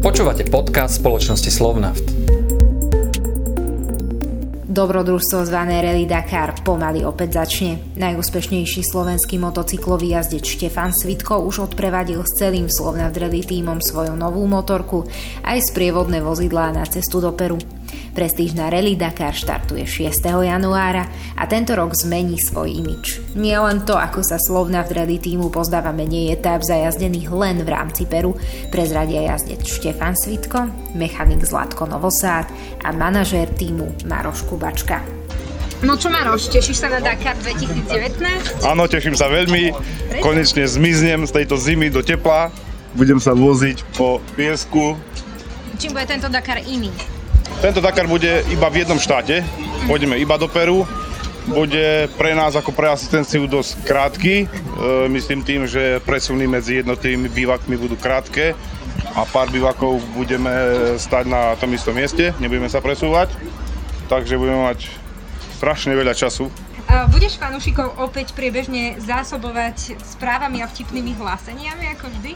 Počúvate podcast spoločnosti Slovnaft. Dobrodružstvo zvané Rally Dakar pomaly opäť začne. Najúspešnejší slovenský motocyklový jazdec Štefan Svitko už odprevadil s celým Slovnaft Rally tímom svoju novú motorku aj sprievodné vozidlá na cestu do Peru. Prestížna Rally Dakar štartuje 6. januára a tento rok zmení svoj imič. Nie len to, ako sa Slovnaft Rally tímu pozdáva menej etáp zajazdených len v rámci Peru, prezradia jazdec Štefan Svitko, mechanik Zlatko Novosád a manažér tímu Maroš Kubačka. No čo Maroš, tešíš sa na Dakar 2019? Áno, teším sa veľmi. Konečne zmiznem z tejto zimy do tepla. Budem sa voziť po piesku. Čím bude tento Dakar iný? Tento Dakar bude iba v jednom štáte. Pôjdeme iba do Peru. Bude pre nás ako pre asistenciu dosť krátky. Myslím tým, že presuny medzi jednotlivými bývakmi budú krátke a pár bývakov budeme stať na tom istom mieste. Nebudeme sa presúvať. Takže budeme mať strašne veľa času. Budeš fanúšikov opäť priebežne zásobovať správami a vtipnými hláseniami ako vždy?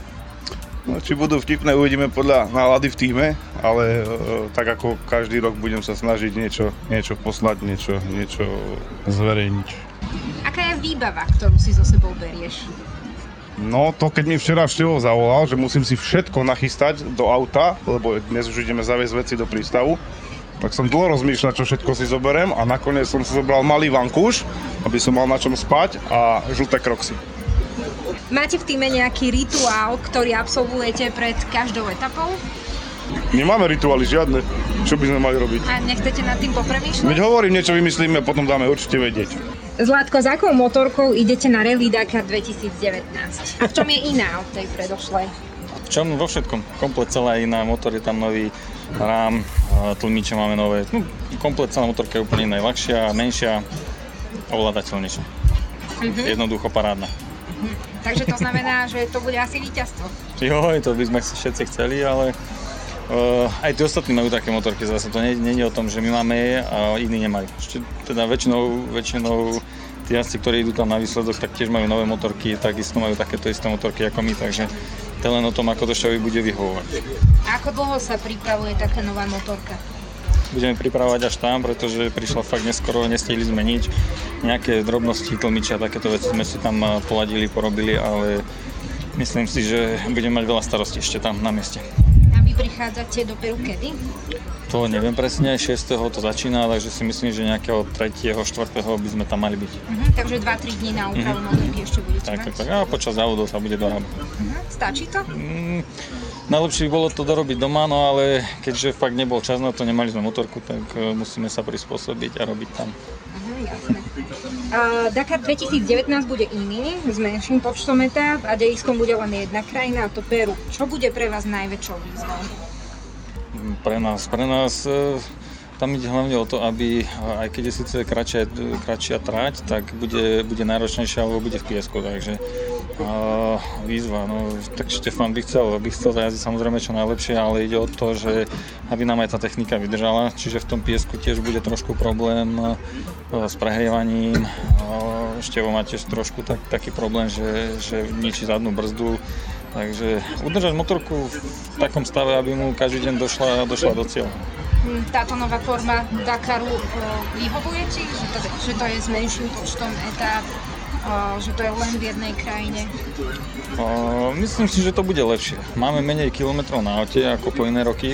No, či budú vtipné, uvidíme podľa nálady v tíme, ale tak ako každý rok budem sa snažiť niečo poslať, niečo zverejniť. Aká je výbava, ktorú si so sebou berieš? No to keď mi včera Števo zavolal, že musím si všetko nachystať do auta, lebo dnes už ideme zaviesť veci do prístavu, tak som dlho rozmýšľal, čo všetko si zoberiem a nakoniec som si zobral malý vankúš, aby som mal na čom spať a žlté kroksy. Máte v týme nejaký rituál, ktorý absolvujete pred každou etapou? Nemáme rituály žiadne. Čo by sme mali robiť? A nechcete nad tým popremýšľať? Veď hovorím, niečo vymyslíme a potom dáme určite vedieť. Zlatko, s akou motorkou idete na Rally Dakar 2019? A v čom je iná od tej predošlej? V čom? Vo všetkom. Komplet celá iná. Motor je tam nový, rám, tlmiče máme nové. Komplet celá motorka je úplne najľahšia, menšia, ovládateľnejšia. Jednoducho parádna. Takže to znamená, že to bude asi víťazstvo. Joj, to by sme všetci chceli, ale aj tí ostatní majú také motorky. Zase to nie je o tom, že my máme a iní nemajú. Ešte teda väčšinou tí jazdci, ktorí idú tam na výsledok, tak tiež majú nové motorky, takisto majú takéto isté motorky ako my, takže to len o tom, ako to Števovi bude vyhovovať. A ako dlho sa pripravuje taká nová motorka? Budeme pripravovať až tam, pretože prišla fakt neskoro, nestihli zmeniť nejaké drobnosti, tlmiče a takéto veci sme si tam poladili, porobili, ale myslím si, že budeme mať veľa starostí ešte tam na mieste. A vy prichádzate do Peru kedy? To neviem presne, 6. to začína, takže si myslím, že nejakého 3. 4. by sme tam mali byť. Takže 2-3 dní na úpravu motorky ešte budete mať? Tak. A počas závodov sa bude dorábať. Stačí to? Najlepšie by bolo to dorobiť doma, no ale keďže fakt nebol čas na to, nemali sme motorku, tak musíme sa prispôsobiť a robiť tam. Jasné. Dakar 2019 bude iný, s menším počtom etáp a dejiskom bude len jedna krajina, a to Peru. Čo bude pre vás najväčšou výzvou? Pre nás tam ide hlavne o to, aby aj keď je síce kratšia trať, tak bude náročnejšia, alebo bude v piesku, takže výzva, no tak Štefan by chcel zajazdiť samozrejme čo najlepšie, ale ide o to, že aby nám aj tá technika vydržala, čiže v tom piesku tiež bude trošku problém s prehrievaním. Števo má tiež trošku taký problém, že ničí zadnú brzdu, takže udržať motorku v takom stave, aby mu každý deň došla do cieľa. Táto nová forma Dakaru vyhovuje ti, že to je s menším počtom etáp, že to je len v jednej krajine? Myslím si, že to bude lepšie. Máme menej kilometrov na aute ako po iné roky.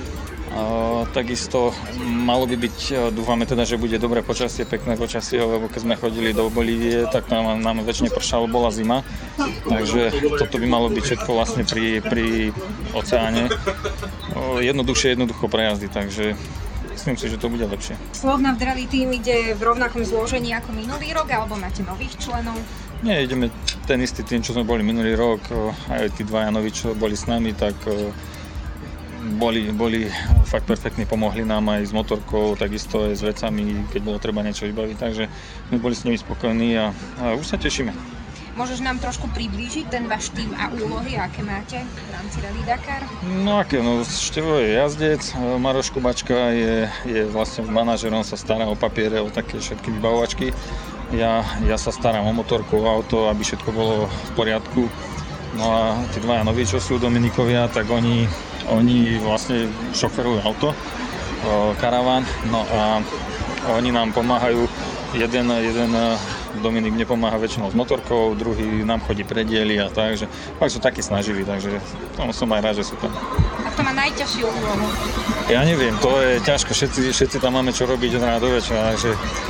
Takisto malo by byť, dúfame teda, že bude dobré počasie, pekné počasie, lebo keď sme chodili do Bolívie, tak nám väčšine pršalo, bola zima. Takže toto by malo byť všetko vlastne pri oceáne. Jednoducho pre jazdy, takže myslím si, že to bude lepšie. Slovnaft Rally tým ide v rovnakom zložení ako minulý rok, alebo máte nových členov? Nie, ideme ten istý tým, čo sme boli minulý rok. Aj tí dvaja noví, čo boli s nami, tak boli fakt perfektní, pomohli nám aj s motorkou, takisto aj s vecami, keď bolo treba niečo vybaviť, takže my boli s nimi spokojní a už sa tešíme. Môžeš nám trošku priblížiť ten váš tým a úlohy, aké máte v rámci Rally Dakar? No aké, Števo je jazdec, Maroš Kubačka je vlastne manažerom, sa stará o papiere, o také všetky vybavovačky. Ja sa starám o motorku, o auto, aby všetko bolo v poriadku. No a tí dvaja noví, čo sú Dominikovia, tak oni vlastne šoferujú auto, karaván, no a oni nám pomáhajú. Jeden Dominik mne pomáha väčšinou s motorkou, druhý nám chodí prediely a tak, že fakt sú takí snaživí, takže som aj rád, že sú tam. A to má najťažšiu úlohu? Ja neviem, to je ťažko, všetci tam máme čo robiť od rána do večera, takže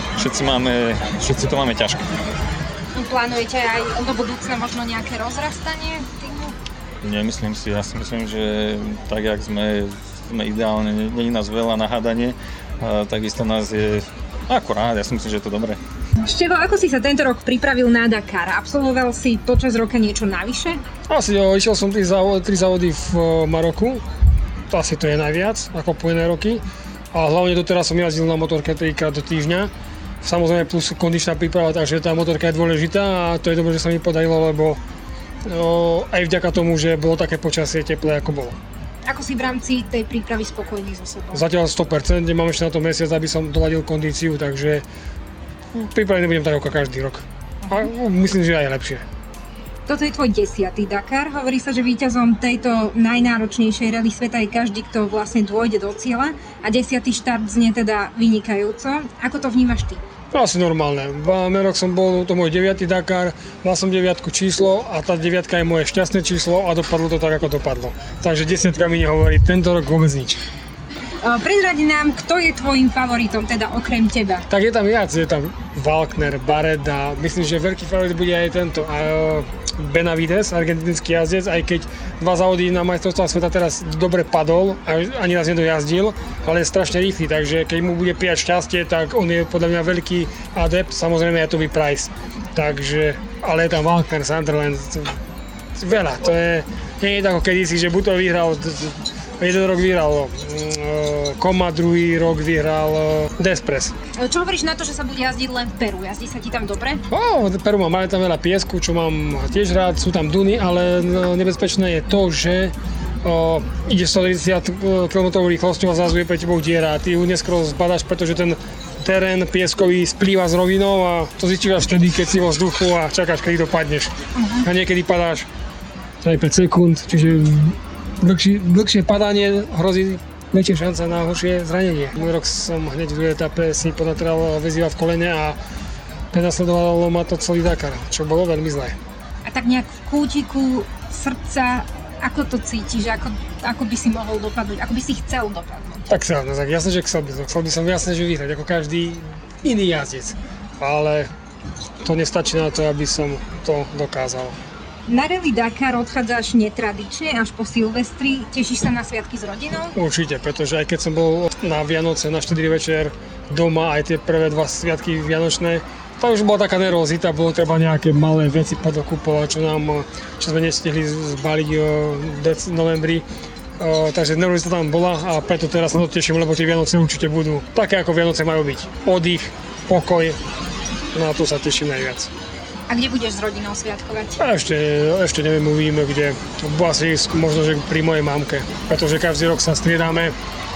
všetci to máme ťažko. Plánujete aj do budúcna možno nejaké rozrastanie týmu? Nemyslím si, ja si myslím, že tak, jak sme ideálne, nie je nás veľa na hádanie, takisto nás je akurát, ja si myslím, že je to dobré. Števo, ako si sa tento rok pripravil na Dakar? Absolvoval si počas roka niečo navyše? Asi išiel som 3 závody v Maroku, asi to je najviac ako po iné roky. A hlavne doteraz som jazdil na motorke 3-krát do týždňa. Samozrejme plus kondičná príprava, takže tá motorka je dôležitá a to je dobré, že sa mi podarilo, lebo aj vďaka tomu, že bolo také počasie teplé, ako bolo. Ako si v rámci tej prípravy spokojný so sebou? Zatiaľ 100%, nemám ešte na to mesiac, aby som doladil kondíciu, takže pripravený budem tak ako každý rok. A myslím, že aj lepšie. Toto je tvoj 10. Dakar. Hovorí sa, že víťazom tejto najnáročnejšej rally sveta je každý, kto vlastne dôjde do cieľa a 10. štart znie teda vynikajúco. Ako to vnímaš ty? Asi normálne. Merok som bol, to môj 9. Dakar, mal som 9 číslo a tá 9 je moje šťastné číslo a dopadlo to tak, ako dopadlo. Takže 10 mi nehovorí tento rok vôbec nič. Prezradi nám, kto je tvojim favoritom, teda okrem teba? Tak je tam viac, je tam Walkner, Barret a myslím, že veľký favorit bude aj tento Benavides, argentínsky jazdec, aj keď 2 závody na majstrovstvách sveta teraz dobre padol a ani raz nedojazdil, ale je strašne rýchly, takže keď mu bude prijať šťastie, tak on je podľa mňa veľký adept, samozrejme aj Toby Price. Takže, ale je tam Walkner, Sunderland, veľa, to je, nie je tak ako kedysi, že buď to vyhral, jeden rok vyhral Koma, druhý rok vyhral Despres. Čo hovoríš na to, že sa bude jazdiť len v Peru? Jazdí sa ti tam dobre? Peru máme tam veľa piesku, čo mám tiež rád, sú tam duny, ale nebezpečné je to, že ide 190 km rýchlosťou a zrazu je pre tebou diera a ty ju neskoro zbadáš, pretože ten terén pieskový splýva s rovinou a to zistíš až vtedy, keď si vo vzduchu a čakáš, kedy dopadneš. A niekedy padáš aj 5 sekúnd, čiže dlhšie padanie hrozí väčšia šanca na horšie zranenie. Môj rok som hneď v druhej etape si ponatral väziva v kolene a prenasledovalo ma to celý Dakar, čo bolo veľmi zlé. A tak nejak v kútiku srdca, ako to cítiš, ako by si mohol dopadnúť, ako by si chcel dopadnúť? Tak jasne, že chcel by som jasne, že vyhrať, ako každý iný jazdec, ale to nestačí na to, aby som to dokázal. Na Rally Dakar odchádzaš netradične až po Silvestri. Tešíš sa na sviatky s rodinou? Určite, pretože aj keď som bol na Vianoce na 4 večer doma, aj tie prvé 2 sviatky vianočné, to už bola taká nervozita, bolo treba nejaké malé veci podokupovať, čo sme nestihli zbaliť v novembri. Takže nervozita tam bola a preto teraz sa to teším, lebo tie Vianoce určite budú také, ako Vianoce majú byť. Oddych, pokoj, na to sa teším najviac. A kde budeš s rodinou sviatkovať? Ešte neviem, uvidíme kde. Asi možno, že pri mojej mamke. Pretože každý rok sa striedame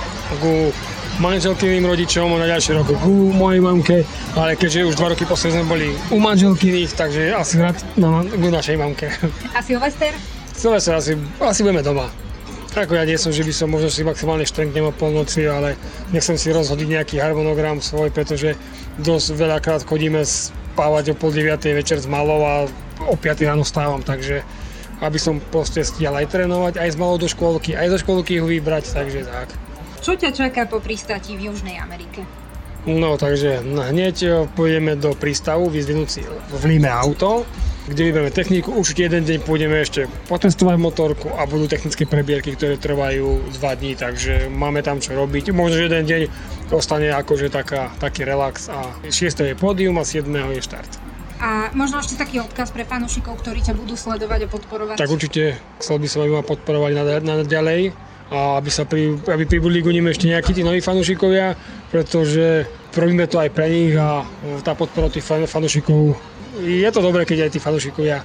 ku manželkyným rodičom a na ďalší rok ku mojej mamke. Ale keďže už 2 roky posledne sme boli u manželkyných, takže asi rád ku našej mamke. A Silvester? Silvester asi budeme doma. Ako ja nie som, že by som možno si maximálne štrenknem o polnoci, ale nechcem si rozhodiť nejaký harmonogram svoj, pretože dosť veľakrát chodíme spávať o 8:30 večer s malou a o 5 ráno stávam, takže aby som proste stíhal aj trénovať, aj s malou do škôlky, aj zo škôlky ho vybrať, takže tak. Čo ťa čaká po pristáti v Južnej Amerike? No takže hneď pôjdeme do prístavu vyzdvihnúť si v Lime auto, kde vyberieme techniku, určite jeden deň pôjdeme ešte potestovať motorku a budú technické prebierky, ktoré trvajú 2 dní, takže máme tam čo robiť. Možno, že jeden deň ostane akože taký relax a 6. je pódium a 7. je štart. A možno ešte taký odkaz pre fanúšikov, ktorí ťa budú sledovať a podporovať? Tak určite chcel by som, aby ma podporovať naďalej a aby pribudli k nim ešte nejakí tí noví fanúšikovia, pretože robíme to aj pre nich a tá podpora tých fanúšikov, je to dobré, keď aj tí fanúšikovia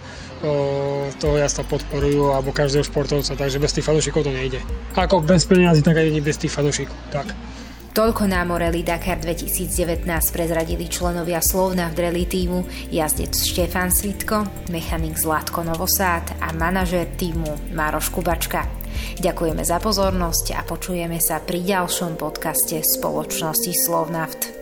toho jazda podporujú alebo každého športovca, takže bez tých fanúšikov to nejde. Ako bez peniazy, tak aj bez tých fanúšikov. Tak. Toľko nám o Rally Dakar 2019 prezradili členovia Slovnaft Rally týmu, jazdec Štefan Svitko, mechanik Zlatko Novosád a manažér týmu Maroš Kubačka. Ďakujeme za pozornosť a počujeme sa pri ďalšom podcaste spoločnosti Slovnaft.